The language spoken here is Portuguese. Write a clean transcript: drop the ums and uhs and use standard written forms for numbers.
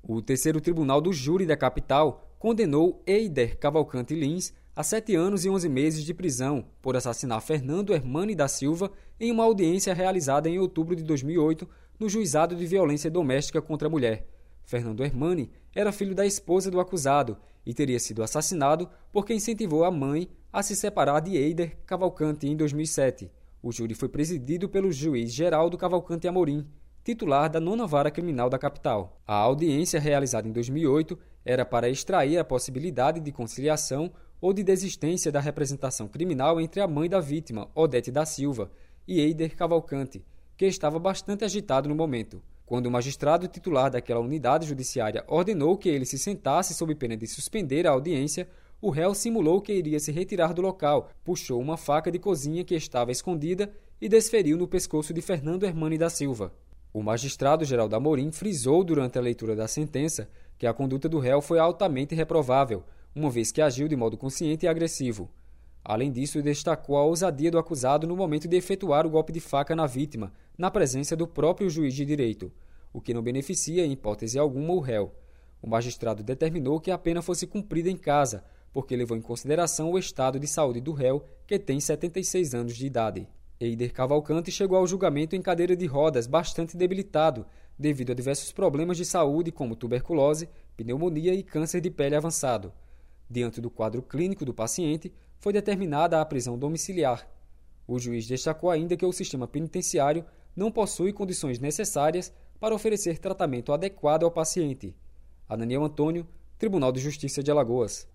O terceiro tribunal do júri da capital condenou Eider Cavalcante Lins a 7 anos e 11 meses de prisão por assassinar Fernando Hermani da Silva em uma audiência realizada em outubro de 2008 no Juizado de Violência Doméstica contra a Mulher. Fernando Hermani era filho da esposa do acusado e teria sido assassinado porque incentivou a mãe a se separar de Eider Cavalcante em 2007. O júri foi presidido pelo juiz Geraldo Cavalcante Amorim, titular da 9ª Vara Criminal da capital. A audiência, realizada em 2008, era para extrair a possibilidade de conciliação ou de desistência da representação criminal entre a mãe da vítima, Odete da Silva, e Eider Cavalcante, que estava bastante agitado no momento. Quando o magistrado titular daquela unidade judiciária ordenou que ele se sentasse sob pena de suspender a audiência, o réu simulou que iria se retirar do local, puxou uma faca de cozinha que estava escondida e desferiu no pescoço de Fernando Hermani da Silva. O magistrado Geraldo Amorim frisou durante a leitura da sentença que a conduta do réu foi altamente reprovável, uma vez que agiu de modo consciente e agressivo. Além disso, destacou a ousadia do acusado no momento de efetuar o golpe de faca na vítima, na presença do próprio juiz de direito, o que não beneficia, em hipótese alguma, o réu. O magistrado determinou que a pena fosse cumprida em casa, porque levou em consideração o estado de saúde do réu, que tem 76 anos de idade. Eider Cavalcante chegou ao julgamento em cadeira de rodas, bastante debilitado, devido a diversos problemas de saúde como tuberculose, pneumonia e câncer de pele avançado. Diante do quadro clínico do paciente, foi determinada a prisão domiciliar. O juiz destacou ainda que o sistema penitenciário não possui condições necessárias para oferecer tratamento adequado ao paciente. Ananiel Antônio, Tribunal de Justiça de Alagoas.